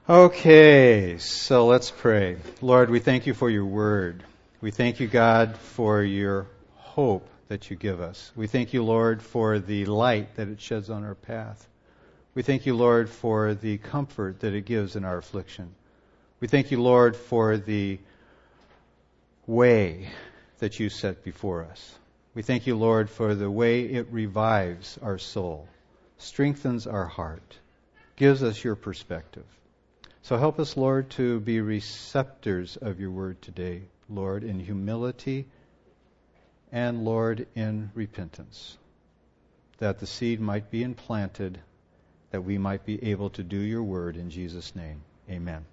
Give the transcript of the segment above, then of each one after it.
Okay, so let's pray. Lord, we thank you for your word. We thank you, God, for your hope that you give us. We thank you, Lord, for the light that it sheds on our path. We thank you, Lord, for the comfort that it gives in our affliction. We thank you, Lord, for the way that you set before us. We thank you, Lord, for the way it revives our soul, strengthens our heart, gives us your perspective. So help us, Lord, to be receptors of your word today, Lord, in humility and, Lord, in repentance, that the seed might be implanted, that we might be able to do your word in Jesus' name. Amen.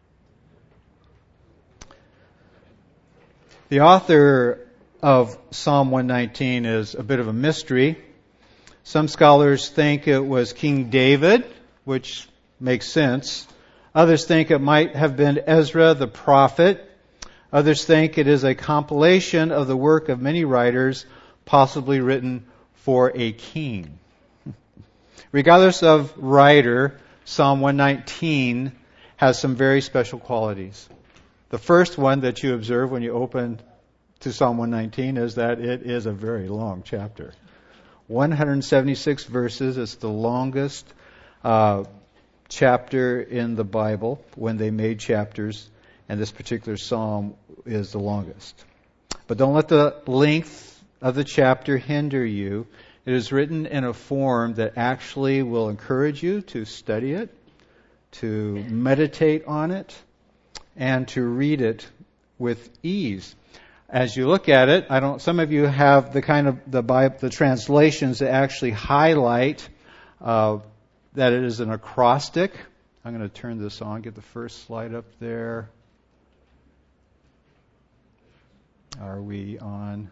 The author of Psalm 119 is a bit of a mystery. Some scholars think it was King David, which makes sense. Others think it might have been Ezra the prophet. Others think it is a compilation of the work of many writers, possibly written for a king. Regardless of writer, Psalm 119 has some very special qualities. The first one that you observe when you open to Psalm 119 is that it is a very long chapter. 176 verses. It's the longest chapter in the Bible when they made chapters, and this particular psalm is the longest. But don't let the length of the chapter hinder you. It is written in a form that actually will encourage you to study it, to meditate on it, and to read it with ease. As you look at it, some of you have the kind of the translations that actually highlight that it is an acrostic. I'm going to turn this on, get the first slide up there. Are we on?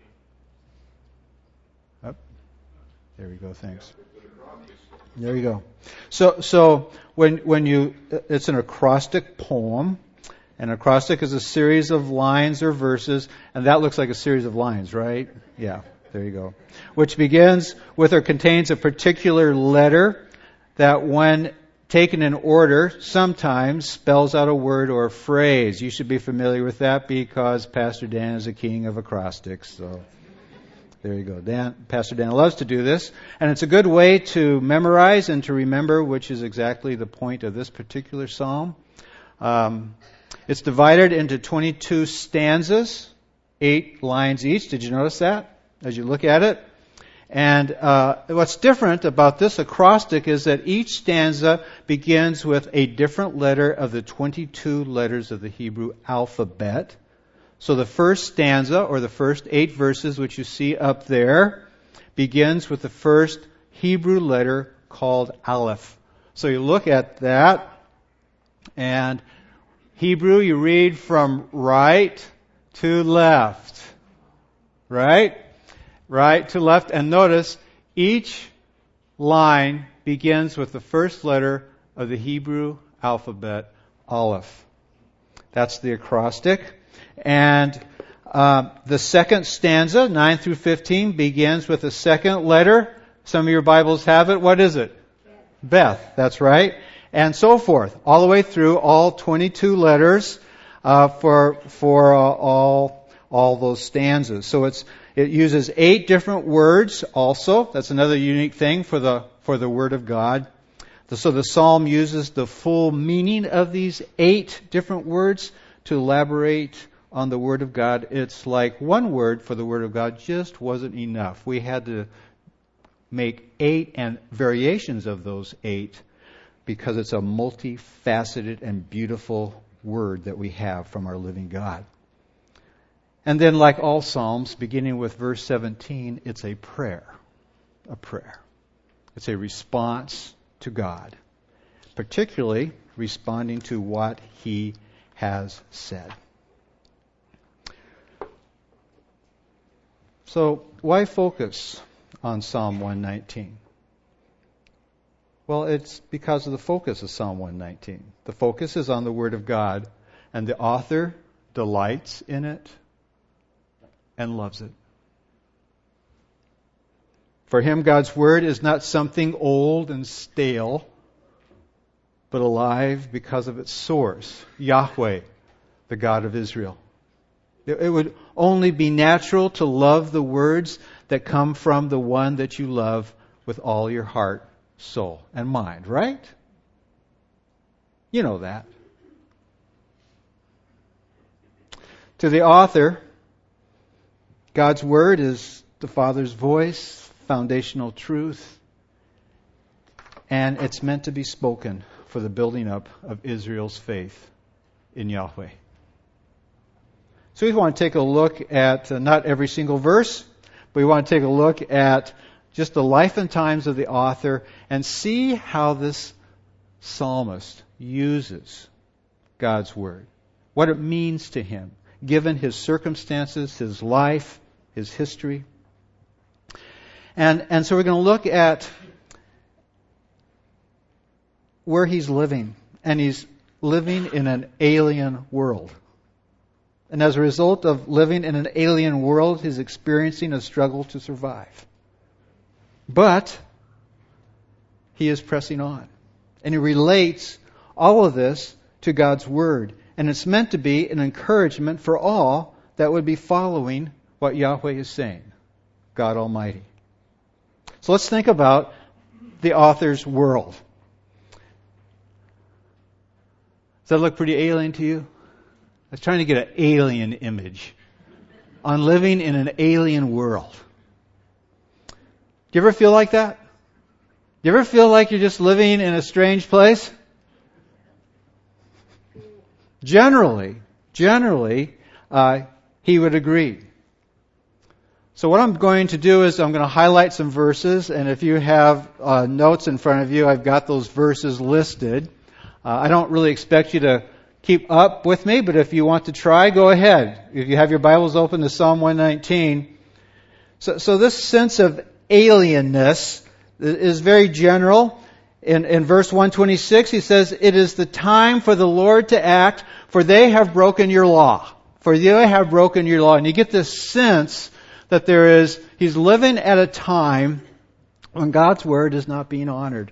Oh, there we go, thanks. There you go. So when you, it's an acrostic poem. An acrostic is a series of lines or verses, and that looks like a series of lines, right? Yeah, there you go. Which begins with or contains a particular letter that when taken in order sometimes spells out a word or a phrase. You should be familiar with that because Pastor Dan is a king of acrostics. So there you go. Pastor Dan loves to do this. And it's a good way to memorize and to remember, which is exactly the point of this particular psalm. It's divided into 22 stanzas, 8 lines each. Did you notice that as you look at it? And what's different about this acrostic is that each stanza begins with a different letter of the 22 letters of the Hebrew alphabet. So the first stanza, or the first 8 verses, which you see up there, begins with the first Hebrew letter called Aleph. So you look at that, and Hebrew, you read from right to left. Right? Right to left. And notice, each line begins with the first letter of the Hebrew alphabet, Aleph. That's the acrostic. And the second stanza, 9 through 15, begins with the second letter. Some of your Bibles have it. What is it? Beth. That's right. And so forth, all the way through all 22 letters for all those stanzas. So it uses 8 different words also. That's another unique thing for the Word of God. So the psalm uses the full meaning of these 8 different words to elaborate on the Word of God. It's like one word for the Word of God just wasn't enough. We had to make 8 and variations of those 8 because it's a multifaceted and beautiful word that we have from our living God. And then, like all Psalms, beginning with verse 17, it's a prayer. A prayer. It's a response to God, particularly responding to what He has said. So, why focus on Psalm 119? Well, it's because of the focus of Psalm 119. The focus is on the Word of God, and the author delights in it and loves it. For him, God's Word is not something old and stale, but alive because of its source, Yahweh, the God of Israel. It would only be natural to love the words that come from the one that you love with all your heart, soul, and mind, right? You know that. To the author, God's Word is the Father's voice, foundational truth, and it's meant to be spoken for the building up of Israel's faith in Yahweh. So we want to take a look at not every single verse, but we want to take a look at just the life and times of the author and see how this psalmist uses God's Word, what it means to him, given his circumstances, his life, his history. And so we're going to look at where he's living. And he's living in an alien world. And as a result of living in an alien world, he's experiencing a struggle to survive. But he is pressing on. And he relates all of this to God's Word. And it's meant to be an encouragement for all that would be following what Yahweh is saying, God Almighty. So let's think about the author's world. Does that look pretty alien to you? I was trying to get an alien image on living in an alien world. Do you ever feel like that? Do you ever feel like you're just living in a strange place? Generally, he would agree. So what I'm going to do is I'm going to highlight some verses, and if you have notes in front of you, I've got those verses listed. I don't really expect you to keep up with me, but if you want to try, go ahead. If you have your Bibles open to Psalm 119. So this sense of alienness is very general. In verse 126, he says, "It is the time for the Lord to act, for they have broken your law." For they have broken your law. And you get this sense that he's living at a time when God's Word is not being honored.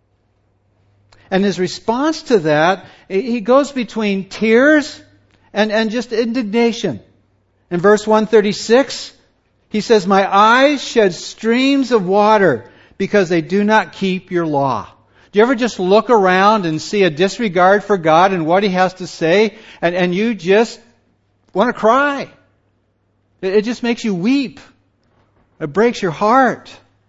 And his response to that, he goes between tears and just indignation. In verse 136, he says, "My eyes shed streams of water because they do not keep your law." Do you ever just look around and see a disregard for God and what He has to say, and you just want to cry? It just makes you weep. It breaks your heart.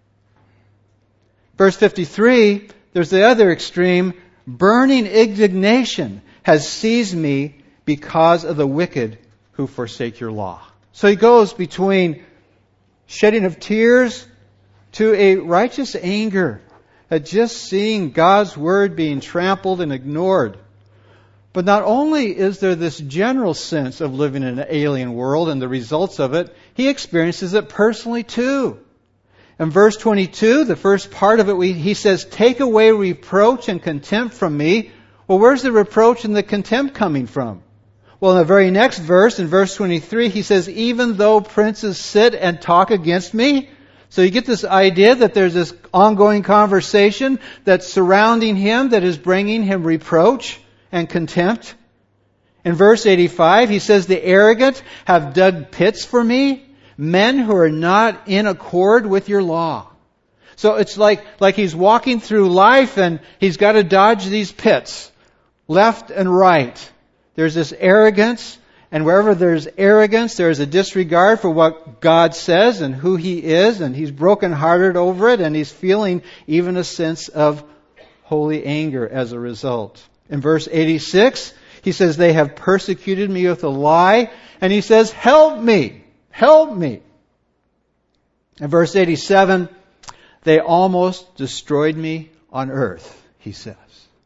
Verse 53, there's the other extreme. "Burning indignation has seized me because of the wicked who forsake your law." So he goes between shedding of tears to a righteous anger at just seeing God's Word being trampled and ignored. But not only is there this general sense of living in an alien world and the results of it, he experiences it personally too. In verse 22, the first part of it, he says, "Take away reproach and contempt from me." Well, where's the reproach and the contempt coming from? Well, in the very next verse, in verse 23, he says, "Even though princes sit and talk against me." So you get this idea that there's this ongoing conversation that's surrounding him that is bringing him reproach and contempt. In verse 85, he says, "The arrogant have dug pits for me, men who are not in accord with your law." So it's like he's walking through life and he's got to dodge these pits, left and right. There's this arrogance, and wherever there's arrogance, there's a disregard for what God says and who He is, and he's brokenhearted over it, and he's feeling even a sense of holy anger as a result. In verse 86, he says, "They have persecuted me with a lie," and he says, "Help me, help me." In verse 87, "They almost destroyed me on earth," he says.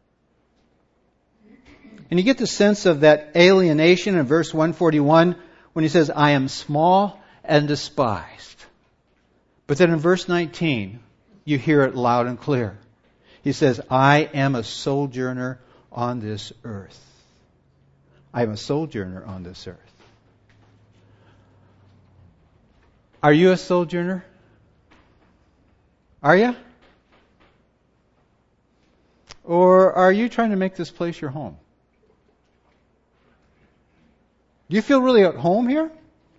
And you get the sense of that alienation in verse 141 when he says, "I am small and despised." But then in verse 19, you hear it loud and clear. He says, "I am a sojourner on this earth." I am a sojourner on this earth. Are you a sojourner? Are you? Or are you trying to make this place your home? Do you feel really at home here?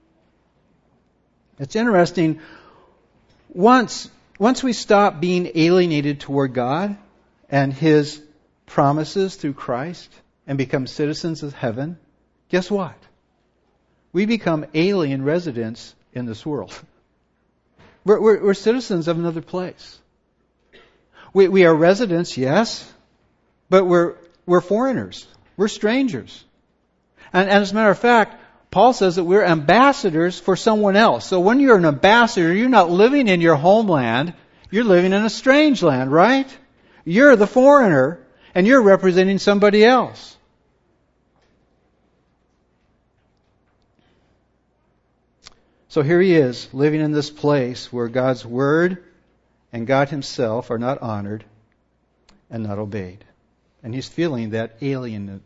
It's interesting. Once we stop being alienated toward God and His promises through Christ and become citizens of heaven, guess what? We become alien residents in this world. We're citizens of another place. We are residents, yes, but we're foreigners. We're strangers. And as a matter of fact, Paul says that we're ambassadors for someone else. So when you're an ambassador, you're not living in your homeland. You're living in a strange land, right? You're the foreigner, and you're representing somebody else. So here he is, living in this place where God's Word and God Himself are not honored and not obeyed. And he's feeling that alienness.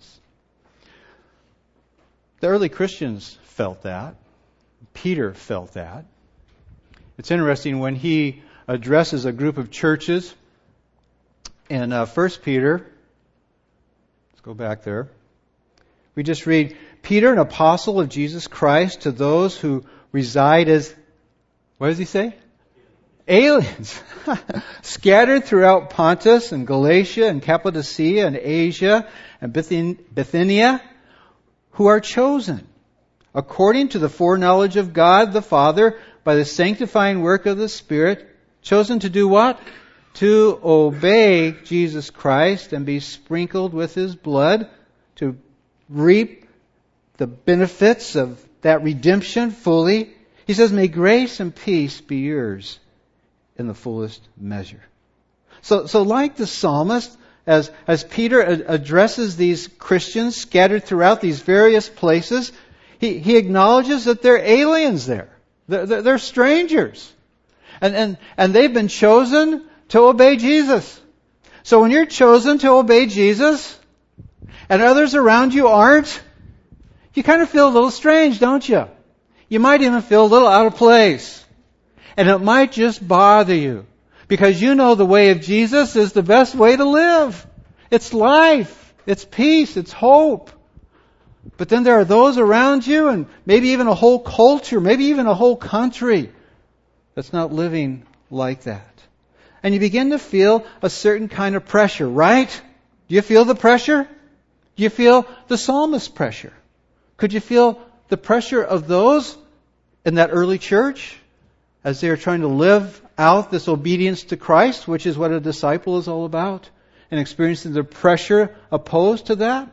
The early Christians felt that. Peter felt that. It's interesting when he addresses a group of churches in 1 Peter. Let's go back there. We just read, Peter, an apostle of Jesus Christ, to those who reside as, what does he say? Aliens. Scattered throughout Pontus and Galatia and Cappadocia and Asia and Bithynia, who are chosen, according to the foreknowledge of God the Father, by the sanctifying work of the Spirit, chosen to do what? To obey Jesus Christ and be sprinkled with His blood, to reap the benefits of that redemption fully. He says, may grace and peace be yours in the fullest measure. So like the psalmist, as Peter addresses these Christians scattered throughout these various places, he acknowledges that they're aliens there. They're strangers. And they've been chosen to obey Jesus. So when you're chosen to obey Jesus, and others around you aren't, you kind of feel a little strange, don't you? You might even feel a little out of place. And it might just bother you. Because you know the way of Jesus is the best way to live. It's life. It's peace. It's hope. But then there are those around you, and maybe even a whole culture, maybe even a whole country that's not living like that. And you begin to feel a certain kind of pressure, right? Do you feel the pressure? Do you feel the psalmist's pressure? Could you feel the pressure of those in that early church as they are trying to live out this obedience to Christ, which is what a disciple is all about, and experiencing the pressure opposed to that?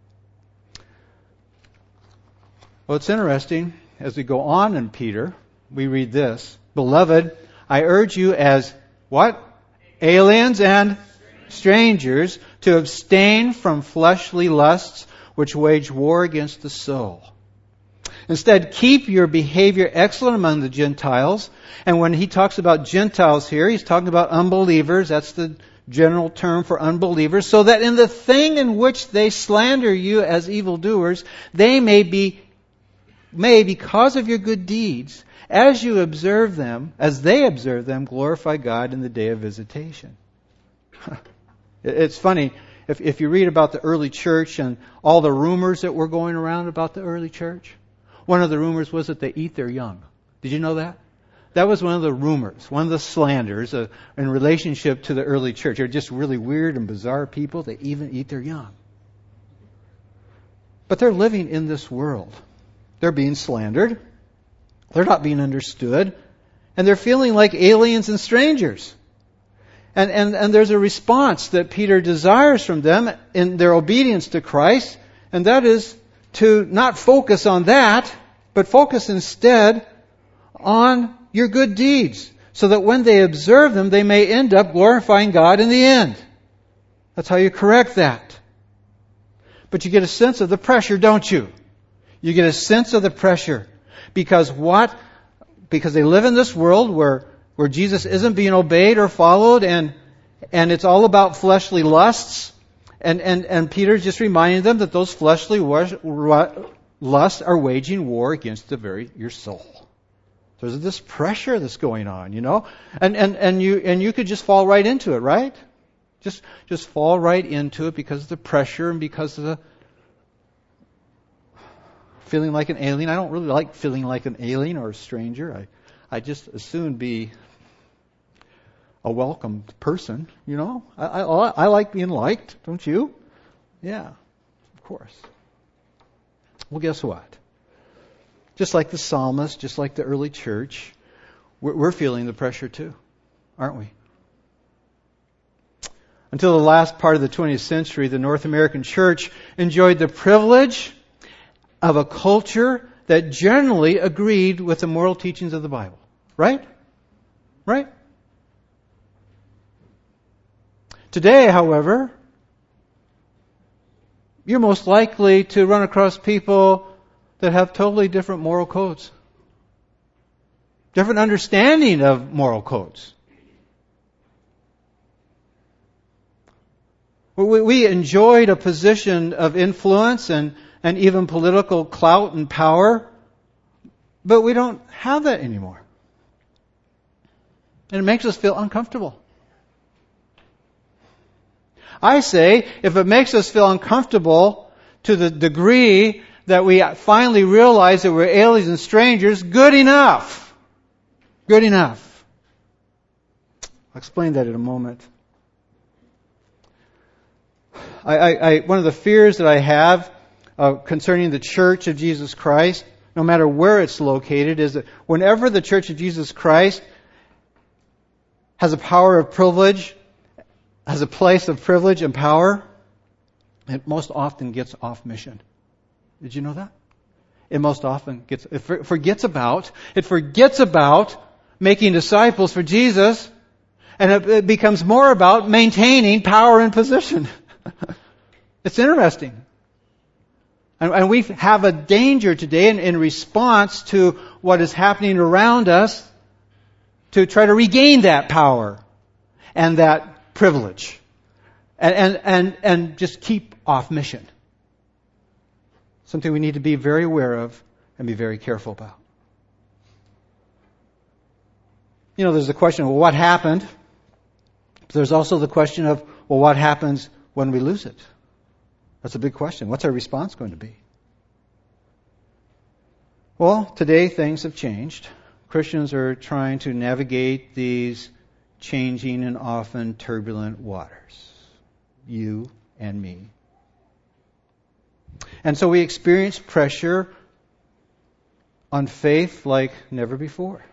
Well, it's interesting. As we go on in Peter, we read this. Beloved, I urge you as what? Aliens and strangers to abstain from fleshly lusts which wage war against the soul. Instead, keep your behavior excellent among the Gentiles. And when he talks about Gentiles here, he's talking about unbelievers. That's the general term for unbelievers. So that in the thing in which they slander you as evildoers, they may, because of your good deeds, as you observe them, as they observe them, glorify God in the day of visitation. It's funny. If you read about the early church and all the rumors that were going around about the early church, one of the rumors was that they eat their young. Did you know that? That was one of the rumors, one of the slanders in relationship to the early church. They're just really weird and bizarre people. They even eat their young. But they're living in this world. They're being slandered. They're not being understood. And they're feeling like aliens and strangers. And there's a response that Peter desires from them in their obedience to Christ, and that is to not focus on that, but focus instead on your good deeds, so that when they observe them, they may end up glorifying God in the end. That's how you correct that. But you get a sense of the pressure, don't you? You get a sense of the pressure. Because what? Because they live in this world where Jesus isn't being obeyed or followed, and it's all about fleshly lusts. And Peter's just reminding them that those fleshly lusts are waging war against your soul. There's this pressure that's going on, you know, and you could just fall right into it, right? Just fall right into it because of the pressure and because of the feeling like an alien. I don't really like feeling like an alien or a stranger. I just as soon be a welcomed person, you know. I like being liked, don't you? Yeah, of course. Well, guess what? Just like the psalmist, just like the early church, we're feeling the pressure too, aren't we? Until the last part of the 20th century, the North American church enjoyed the privilege of a culture that generally agreed with the moral teachings of the Bible. Right? Right? Today, however, you're most likely to run across people that have totally different moral codes. Different understanding of moral codes. We enjoyed a position of influence and even political clout and power, but we don't have that anymore. And it makes us feel uncomfortable. I say, if it makes us feel uncomfortable to the degree that we finally realize that we're aliens and strangers, good enough. Good enough. I'll explain that in a moment. One of the fears that I have concerning the Church of Jesus Christ, no matter where it's located, is that whenever the Church of Jesus Christ has a power of privilege, has a place of privilege and power, it most often gets off mission. Did you know that? It most often forgets about making disciples for Jesus, and it becomes more about maintaining power and position. It's interesting. And we have a danger today in response to what is happening around us to try to regain that power and that privilege and just keep off mission. Something we need to be very aware of and be very careful about. You know, there's the question of, well, what happened? But there's also the question of, well, what happens when we lose it? That's a big question. What's our response going to be? Well, today things have changed. Christians are trying to navigate these changing and often turbulent waters. You and me. And so we experience pressure on faith like never before.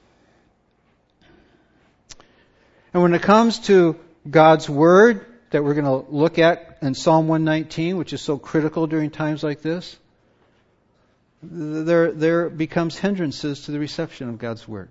And when it comes to God's Word that we're going to look at in Psalm 119, which is so critical during times like this, there becomes hindrances to the reception of God's Word.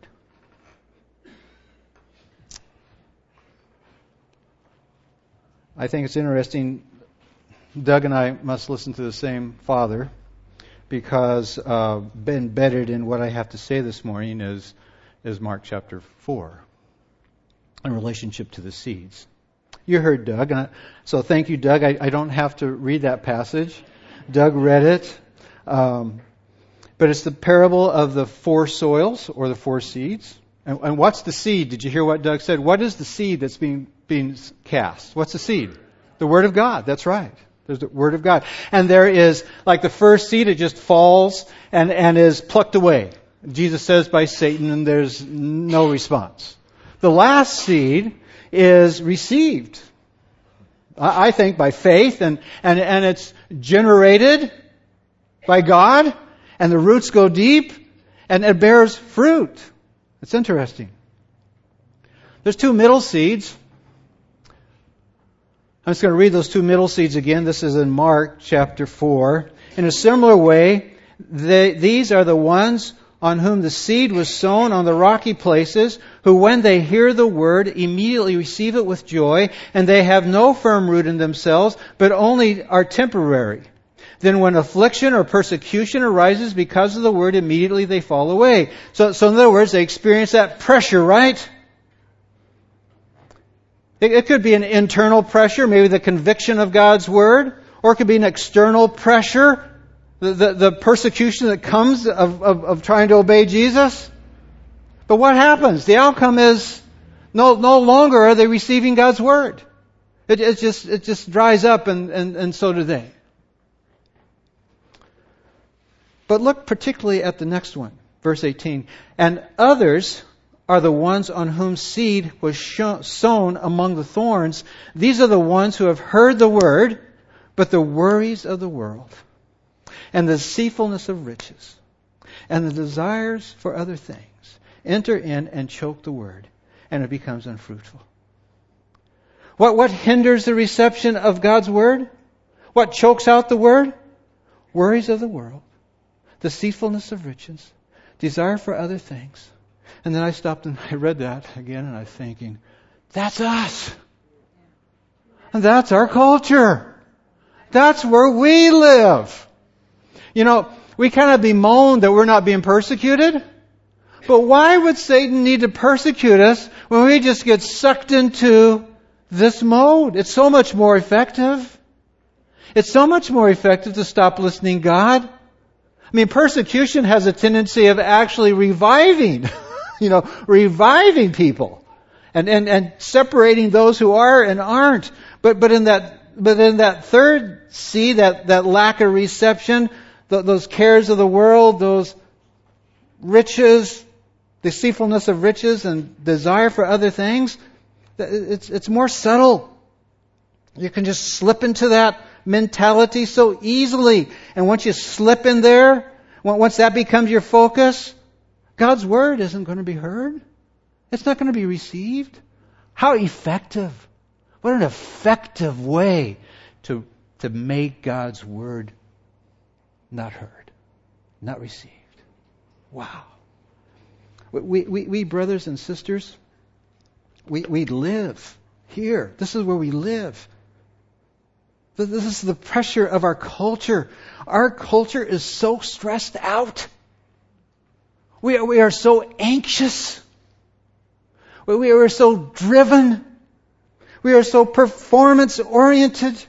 I think it's interesting. Doug and I must listen to the same Father, because embedded in what I have to say this morning is Mark chapter 4 in relationship to the seeds. You heard Doug, so thank you, Doug. I don't have to read that passage. Doug read it. But it's the parable of the 4 soils, or the 4 seeds. And what's the seed? Did you hear what Doug said? What is the seed that's being cast? What's the seed? The Word of God. That's right. There's the Word of God. And there is, like the first seed, it just falls and is plucked away. Jesus says by Satan, and there's no response. The last seed is received, I think, by faith, and it's generated by God, and the roots go deep, and it bears fruit. It's interesting. There's 2 middle seeds. I'm just going to read those 2 middle seeds again. This is in Mark chapter 4. In a similar way, these are the ones on whom the seed was sown on the rocky places, who when they hear the word immediately receive it with joy, and they have no firm root in themselves, but only are temporary. Then when affliction or persecution arises because of the word, immediately they fall away. So in other words, they experience that pressure, right? It could be an internal pressure, maybe the conviction of God's word, or it could be an external pressure, the persecution that comes of trying to obey Jesus. But what happens? The outcome is no longer are they receiving God's word. It just dries up, and so do they. But look particularly at the next one, verse 18. And others are the ones on whom seed was sown among the thorns. These are the ones who have heard the word, but the worries of the world, and the deceitfulness of riches, and the desires for other things enter in and choke the word, and it becomes unfruitful. What hinders the reception of God's word? What chokes out the word? Worries of the world, deceitfulness of riches, desire for other things. And then I stopped and I read that again, and I was thinking, that's us. And that's our culture. That's where we live. You know, we kind of bemoan that we're not being persecuted. But why would Satan need to persecute us when we just get sucked into this mode? It's so much more effective. It's so much more effective to stop listening to God. I mean, persecution has a tendency of actually reviving, reviving people and separating those who are and aren't. But in that third C, that lack of reception, those cares of the world, those riches, deceitfulness of riches and desire for other things, it's more subtle. You can just slip into that mentality so easily. And once you slip in there, once that becomes your focus, God's word isn't going to be heard. It's not going to be received. How effective. What an effective way to make God's word not heard, not received. Wow. We brothers and sisters, we live here. This is where we live. This is the pressure of our culture. Our culture is so stressed out. We are so anxious. We are so driven. We are so performance-oriented.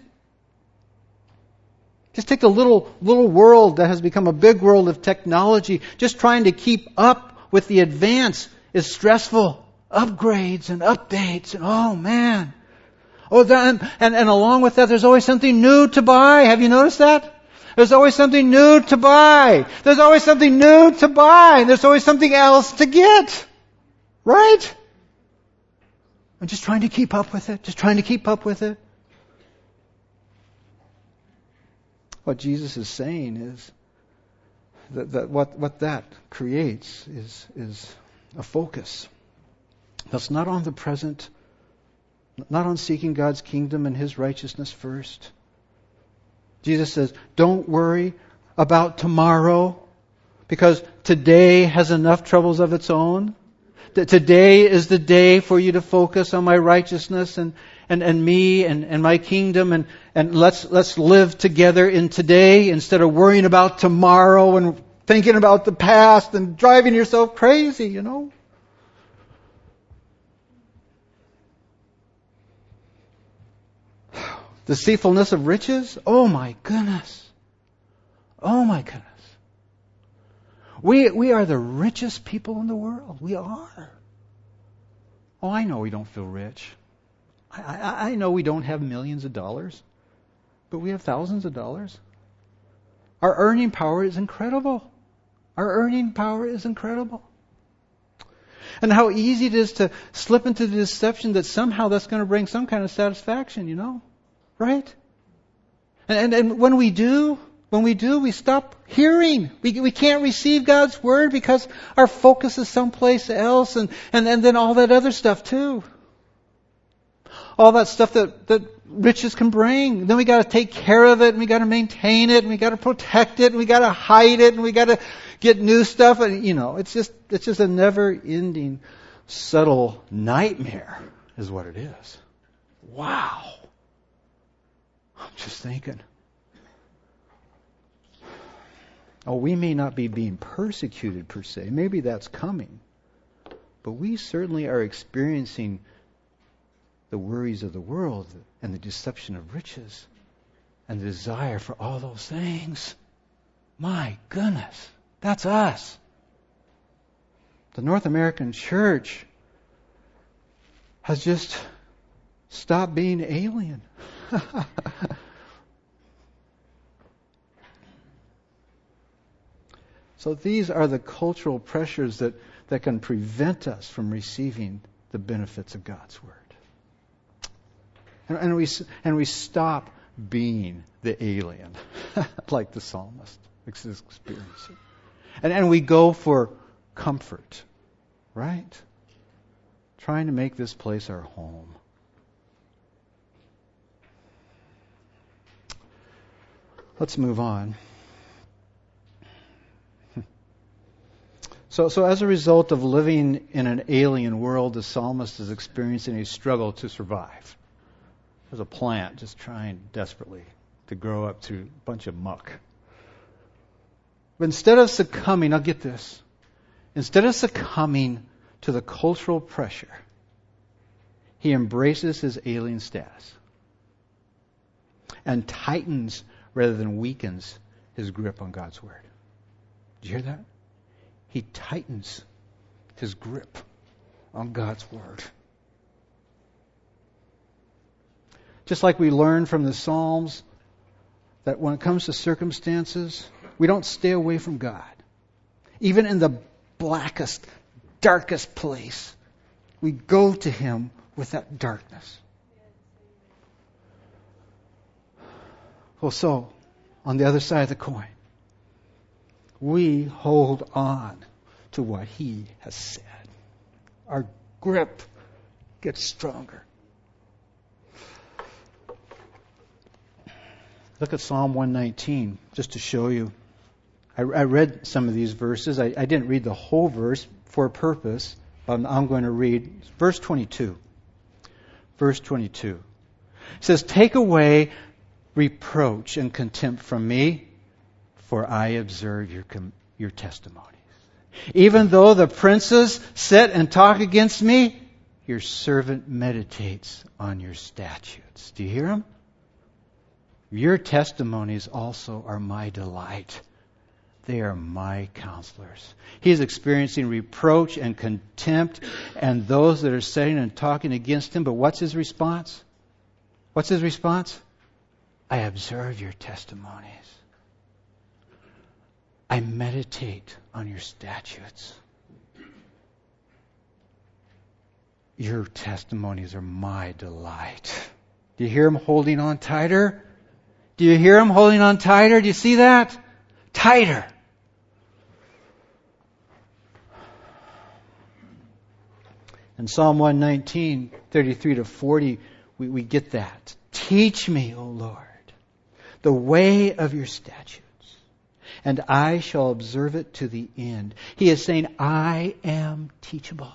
Just take the little world that has become a big world of technology. Just trying to keep up with the advance is stressful. Upgrades and updates, and oh man. And along with that, there's always something new to buy. Have you noticed that? There's always something new to buy. There's always something new to buy. And there's always something else to get. Right? I'm just trying to keep up with it. Just trying to keep up with it. What Jesus is saying is that what that creates is a focus that's not on the present, not on seeking God's kingdom and His righteousness first. Jesus says, don't worry about tomorrow, because today has enough troubles of its own. Today is the day for you to focus on my righteousness and me and my kingdom, and let's live together in today instead of worrying about tomorrow and thinking about the past and driving yourself crazy, Deceitfulness of riches? Oh my goodness. Oh my goodness. We are the richest people in the world. We are. Oh, I know we don't feel rich. I know we don't have millions of dollars, but we have thousands of dollars. Our earning power is incredible. Our earning power is incredible. And how easy it is to slip into the deception that somehow that's going to bring some kind of satisfaction, Right? And when we do, we stop hearing. We can't receive God's word because our focus is someplace else, and then all that other stuff too. All that stuff that riches can bring. Then we got to take care of it, and we got to maintain it, and we got to protect it, and we got to hide it, and we got to get new stuff, and it's just a never-ending, subtle nightmare, is what it is. Wow. I'm just thinking. Oh, we may not be being persecuted per se. Maybe that's coming. But we certainly are experiencing the worries of the world and the deception of riches and the desire for all those things. My goodness, that's us. The North American church has just Stop being alien. So these are the cultural pressures that can prevent us from receiving the benefits of God's Word. And we stop being the alien, like the psalmist is experiencing. And we go for comfort, right? Trying to make this place our home. Let's move on. So as a result of living in an alien world, the psalmist is experiencing a struggle to survive. There's a plant just trying desperately to grow up through a bunch of muck. But instead of succumbing, now get this, instead of succumbing to the cultural pressure, he embraces his alien status and tightens rather than weakens his grip on God's Word. Did you hear that? He tightens his grip on God's Word. Just like we learn from the Psalms that when it comes to circumstances, we don't stay away from God. Even in the blackest, darkest place, we go to Him with that darkness. Well, so, on the other side of the coin, we hold on to what He has said. Our grip gets stronger. Look at Psalm 119, just to show you. I read some of these verses. I didn't read the whole verse for a purpose, but I'm going to read verse 22. Verse 22. It says, "Take away reproach and contempt from me, for I observe your testimonies. Even though the princes sit and talk against me, your servant meditates on your statutes." Do you hear him? Your testimonies also are my delight. They are my counselors. He is experiencing reproach and contempt and those that are sitting and talking against him. But what's his response? What's his response? I observe your testimonies. I meditate on your statutes. Your testimonies are my delight. Do you hear him holding on tighter? Do you hear him holding on tighter? Do you see that? Tighter. In Psalm 119, 33 to 40, we get that. Teach me, O Lord, the way of your statutes, and I shall observe it to the end. He is saying, I am teachable.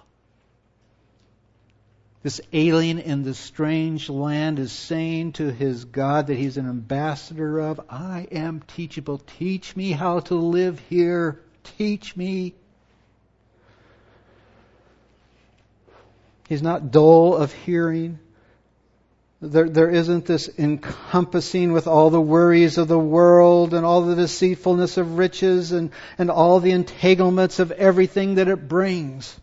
This alien in the strange land is saying to his God that he's an ambassador of, I am teachable. Teach me how to live here. Teach me. He's not dull of hearing. There isn't this encompassing with all the worries of the world and all the deceitfulness of riches and all the entanglements of everything that it brings.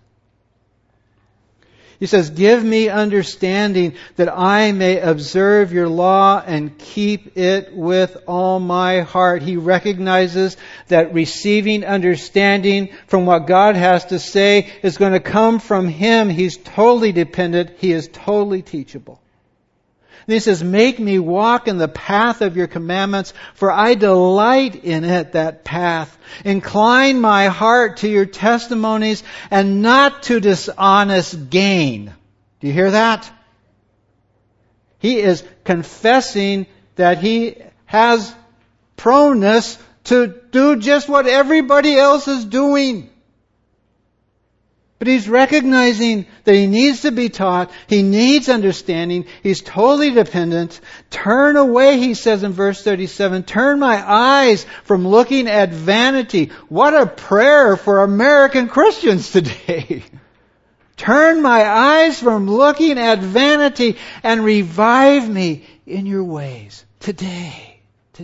He says, give me understanding that I may observe your law and keep it with all my heart. He recognizes that receiving understanding from what God has to say is going to come from Him. He's totally dependent. He is totally teachable. And he says, make me walk in the path of your commandments, for I delight in it, that path. Incline my heart to your testimonies and not to dishonest gain. Do you hear that? He is confessing that he has proneness to do just what everybody else is doing. But he's recognizing that he needs to be taught. He needs understanding. He's totally dependent. Turn away, he says in verse 37, turn my eyes from looking at vanity. What a prayer for American Christians today. Turn my eyes from looking at vanity and revive me in your ways today.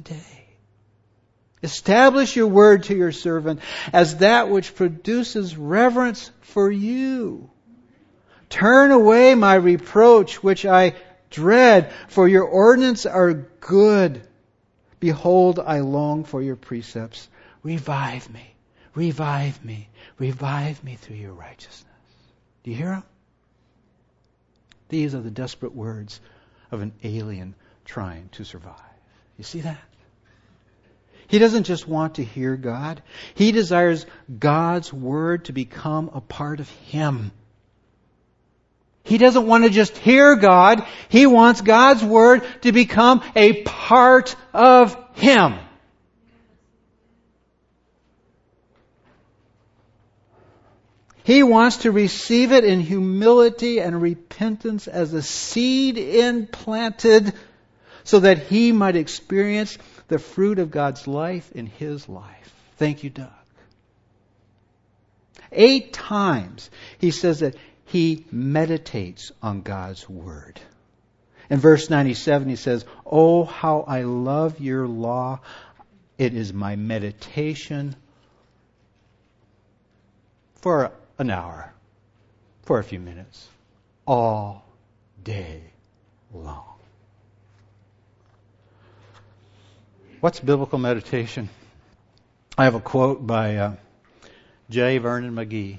Establish your word to your servant as that which produces reverence for you. Turn away my reproach which I dread, for your ordinances are good. Behold, I long for your precepts. Revive me, revive me, revive me through your righteousness. Do you hear them? These are the desperate words of an alien trying to survive. You see that? He doesn't just want to hear God. He desires God's Word to become a part of him. He doesn't want to just hear God. He wants God's Word to become a part of him. He wants to receive it in humility and repentance as a seed implanted so that he might experience the fruit of God's life in his life. Thank you, Doug. 8 times he says that he meditates on God's Word. In verse 97 he says, "Oh, how I love your law. It is my meditation for an hour, for a few minutes, all day long." What's biblical meditation? I have a quote by J. Vernon McGee.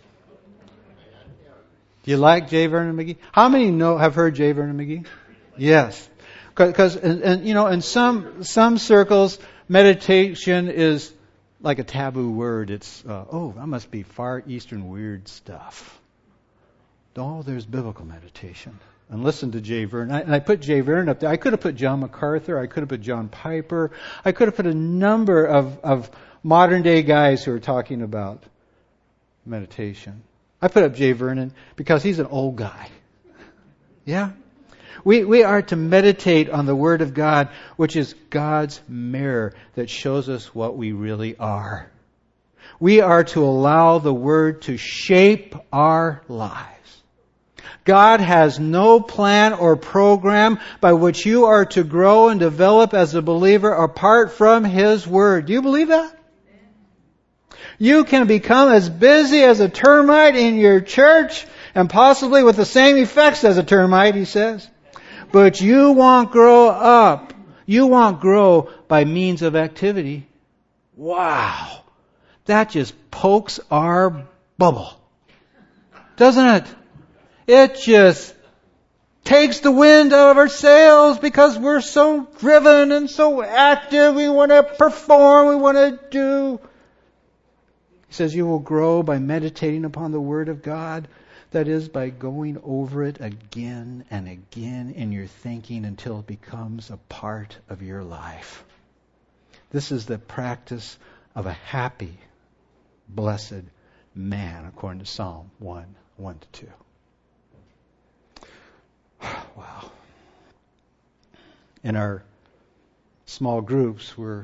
Do you like J. Vernon McGee? How many have heard J. Vernon McGee? Yes. Because in some circles, meditation is like a taboo word. It's, that must be Far Eastern weird stuff. No, there's biblical meditation. And listen to J. Vernon. And I put J. Vernon up there. I could have put John MacArthur. I could have put John Piper. I could have put a number of modern day guys who are talking about meditation. I put up J. Vernon because he's an old guy. Yeah? We are to meditate on the Word of God, which is God's mirror that shows us what we really are. We are to allow the Word to shape our lives. God has no plan or program by which you are to grow and develop as a believer apart from His Word. Do you believe that? You can become as busy as a termite in your church and possibly with the same effects as a termite, he says. But you won't grow up. You won't grow by means of activity. Wow. That just pokes our bubble. Doesn't it? It just takes the wind out of our sails because we're so driven and so active. We want to perform. We want to do. He says you will grow by meditating upon the Word of God. That is, by going over it again and again in your thinking until it becomes a part of your life. This is the practice of a happy, blessed man, according to Psalm 1:1-2. Wow. In our small groups, we're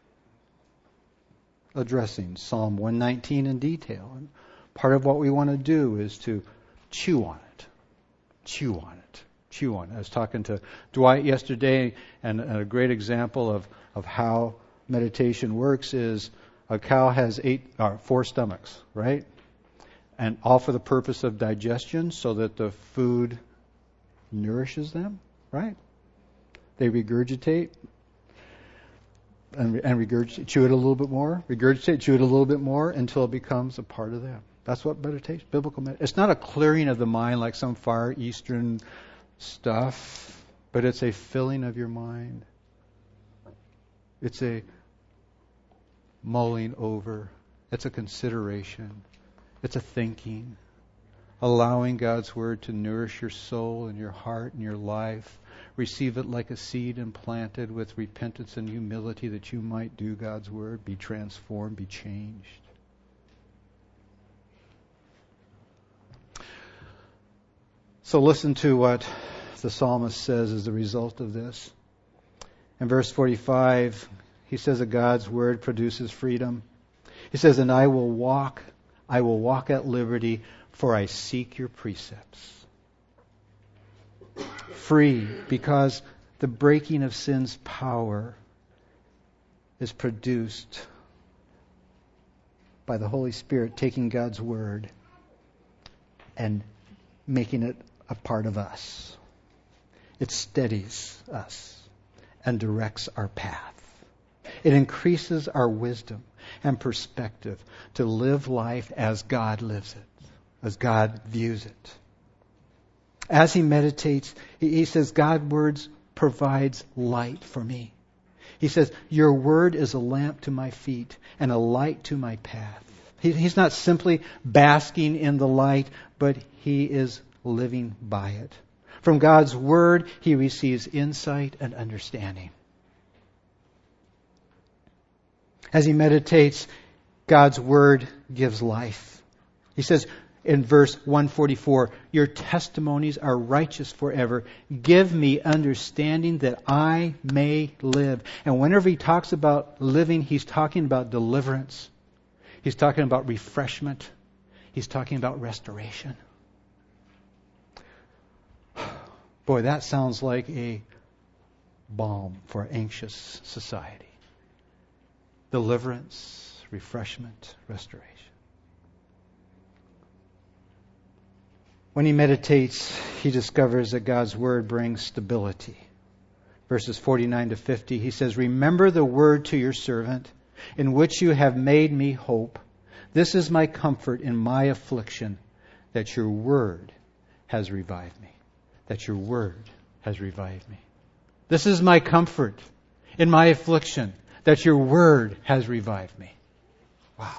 addressing Psalm 119 in detail. And part of what we want to do is to chew on it. Chew on it. Chew on it. I was talking to Dwight yesterday, and a great example of how meditation works is a cow has 4 stomachs, right? And all for the purpose of digestion so that the food nourishes them, right? They regurgitate and regurgitate, chew it a little bit more, regurgitate, chew it a little bit more until it becomes a part of them. That's what meditation, biblical meditation. It's not a clearing of the mind like some Far Eastern stuff, but it's a filling of your mind. It's a mulling over. It's a consideration. It's a thinking. Allowing God's Word to nourish your soul and your heart and your life. Receive it like a seed implanted with repentance and humility that you might do God's Word, be transformed, be changed. So listen to what the psalmist says as a result of this. In verse 45, he says that God's Word produces freedom. He says, "And I will walk at liberty, for I seek your precepts." Free, because the breaking of sin's power is produced by the Holy Spirit taking God's Word and making it a part of us. It steadies us and directs our path. It increases our wisdom and perspective to live life as God lives it, as God views it. As he meditates, he says, God's words provides light for me. He says, your word is a lamp to my feet and a light to my path. He's not simply basking in the light, but he is living by it. From God's word, he receives insight and understanding. As he meditates, God's word gives life. He says in verse 144, your testimonies are righteous forever. Give me understanding that I may live. And whenever he talks about living, he's talking about deliverance. He's talking about refreshment. He's talking about restoration. Boy, that sounds like a balm for anxious society. Deliverance, refreshment, restoration. When he meditates, he discovers that God's word brings stability. Verses 49 to 50, he says, remember the word to your servant, in which you have made me hope. This is my comfort in my affliction, that your word has revived me. That your word has revived me. This is my comfort in my affliction, that your word has revived me. Wow.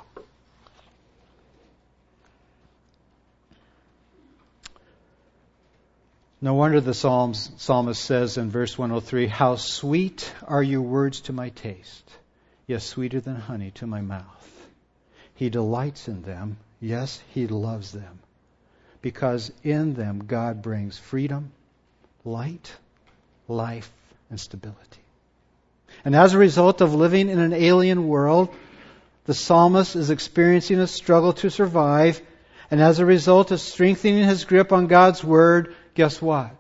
No wonder the psalmist says in verse 103, how sweet are your words to my taste, yes, sweeter than honey to my mouth. He delights in them, yes, he loves them, because in them God brings freedom, light, life, and stability. And as a result of living in an alien world, the psalmist is experiencing a struggle to survive, and as a result of strengthening his grip on God's word, guess what?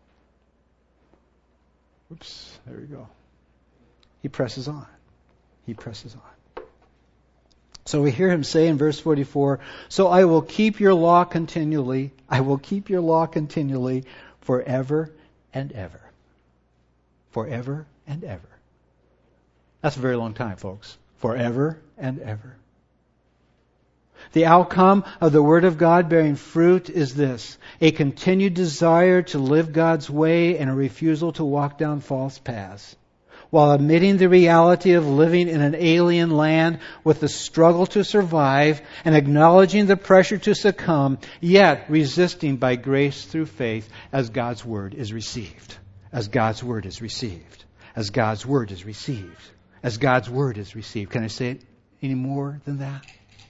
Oops, there we go. He presses on. He presses on. So we hear him say in verse 44, so I will keep your law continually. I will keep your law continually forever and ever. Forever and ever. That's a very long time, folks. Forever and ever. The outcome of the Word of God bearing fruit is this: a continued desire to live God's way and a refusal to walk down false paths, while admitting the reality of living in an alien land with the struggle to survive and acknowledging the pressure to succumb, yet resisting by grace through faith as God's Word is received. As God's Word is received. As God's Word is received. As God's Word is received. Can I say it any more than that?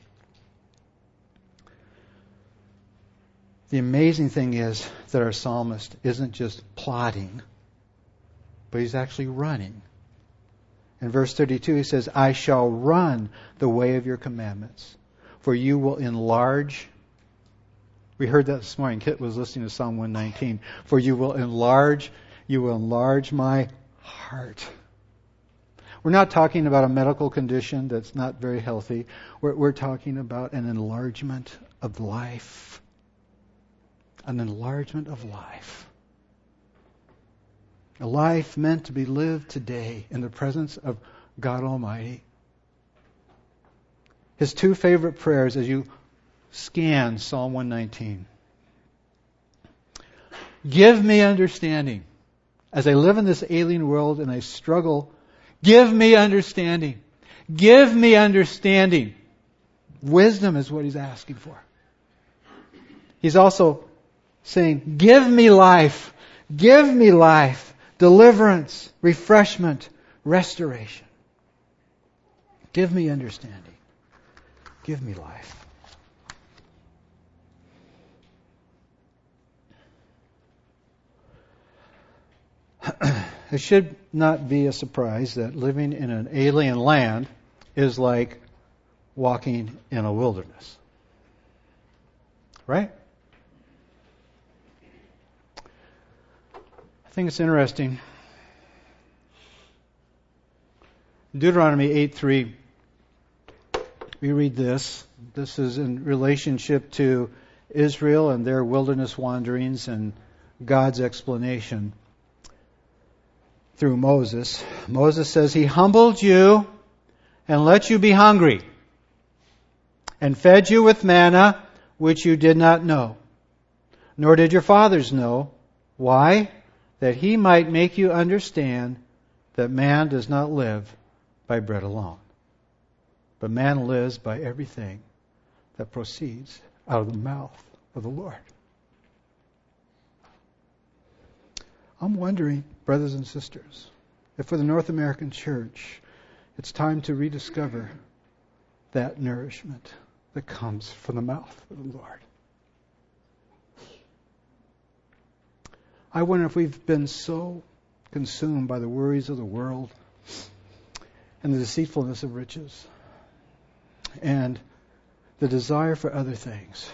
The amazing thing is that our psalmist isn't just plodding, but he's actually running. In verse 32 he says, I shall run the way of your commandments, for you will enlarge. We heard that this morning. Kit was listening to Psalm 119. For you will enlarge my heart. We're not talking about a medical condition that's not very healthy. We're talking about an enlargement of life. An enlargement of life. A life meant to be lived today in the presence of God Almighty. His two favorite prayers as you scan Psalm 119. Give me understanding. As I live in this alien world and I struggle, give me understanding. Give me understanding. Wisdom is what he's asking for. He's also saying, give me life. Give me life. Deliverance, refreshment, restoration. Give me understanding. Give me life. It should not be a surprise that living in an alien land is like walking in a wilderness. Right? I think it's interesting. Deuteronomy 8:3, we read this. This is in relationship to Israel and their wilderness wanderings and God's explanation. through Moses. Moses says, He humbled you and let you be hungry, and fed you with manna, which you did not know, nor did your fathers know. Why? That He might make you understand that man does not live by bread alone, but man lives by everything that proceeds out of the mouth of the Lord. I'm wondering, brothers and sisters, if for the North American church, it's time to rediscover that nourishment that comes from the mouth of the Lord. I wonder if we've been so consumed by the worries of the world and the deceitfulness of riches and the desire for other things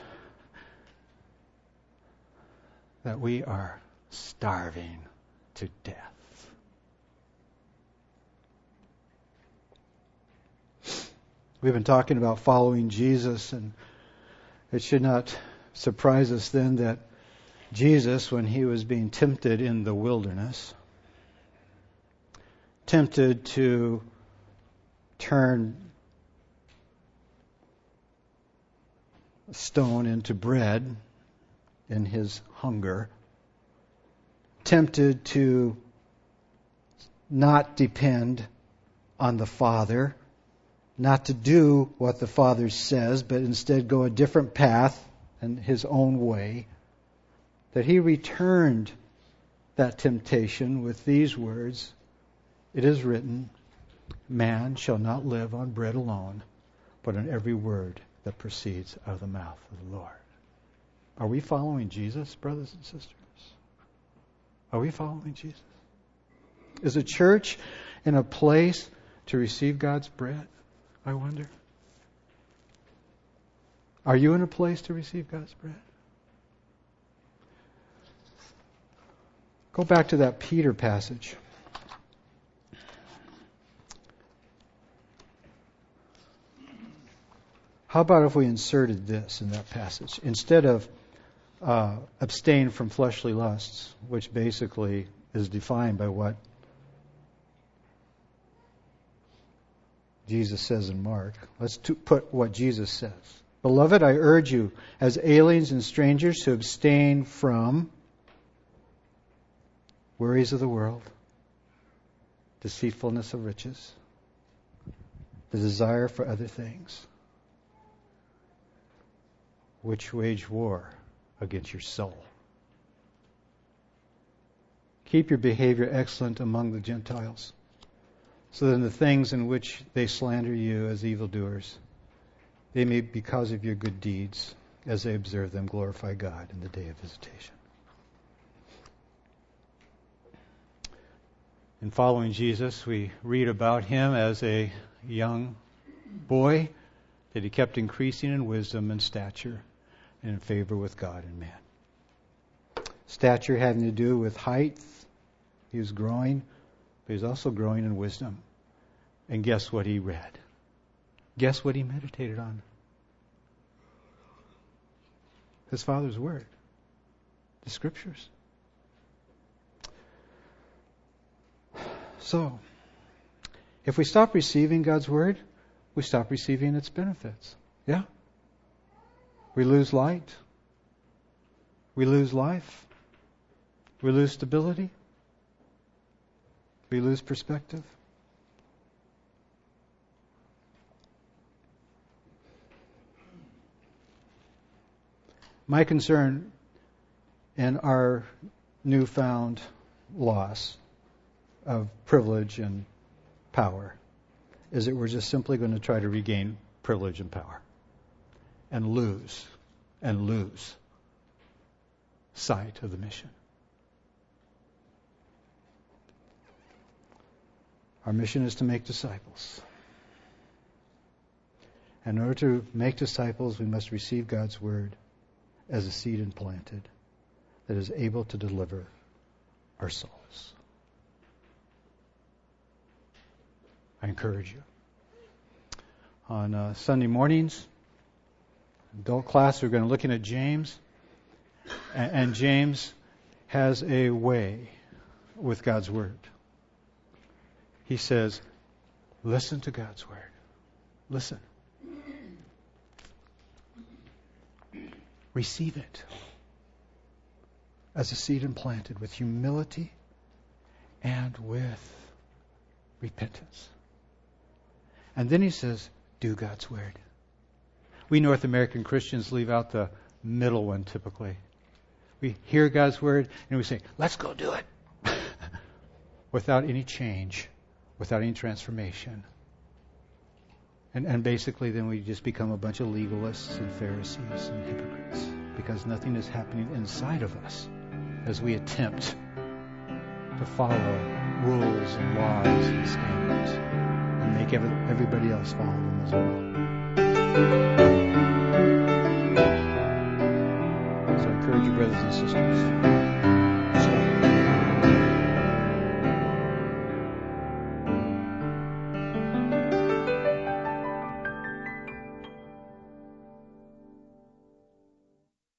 that we are starving to death. We've been talking about following Jesus, and it should not surprise us then that Jesus, when He was being tempted in the wilderness, tempted to turn a stone into bread in His hunger, tempted to not depend on the Father, not to do what the Father says, but instead go a different path and His own way, that He returned that temptation with these words, "It is written, man shall not live on bread alone, but on every word that proceeds out of the mouth of the Lord." Are we following Jesus, brothers and sisters? Are we following Jesus? Is the church in a place to receive God's bread? I wonder. Are you in a place to receive God's bread? Go back to that Peter passage. How about if we inserted this in that passage? Instead of abstain from fleshly lusts, which basically is defined by what Jesus says in Mark. Let's put what Jesus says. Beloved, I urge you, as aliens and strangers, to abstain from worries of the world, deceitfulness of riches, the desire for other things, which wage war against your soul. Keep your behavior excellent among the Gentiles, so that in the things in which they slander you as evildoers, they may, because of your good deeds, as they observe them, glorify God in the day of visitation. In following Jesus, we read about Him as a young boy, that He kept increasing in wisdom and stature and in favor with God and man. Stature having to do with height. He was growing, but He was also growing in wisdom. And guess what He read? Guess what He meditated on? His Father's Word. The Scriptures. So, if we stop receiving God's Word, we stop receiving its benefits. Yeah? We lose light. We lose life. We lose stability. We lose perspective. My concern in our newfound loss of privilege and power is that we're just simply going to try to regain privilege and power and lose sight of the mission. Our mission is to make disciples. In order to make disciples, we must receive God's Word as a seed implanted that is able to deliver our souls. I encourage you. On Sunday mornings, adult class, we're going to look at James. And James has a way with God's Word. He says, listen to God's word. Listen. Receive it as a seed implanted with humility and with repentance. And then he says, do God's word. We North American Christians leave out the middle one typically. We hear God's word and we say, let's go do it. Without any change, without any transformation. And basically then we just become a bunch of legalists and Pharisees and hypocrites because nothing is happening inside of us as we attempt to follow rules and laws and standards and make everybody else follow them as well.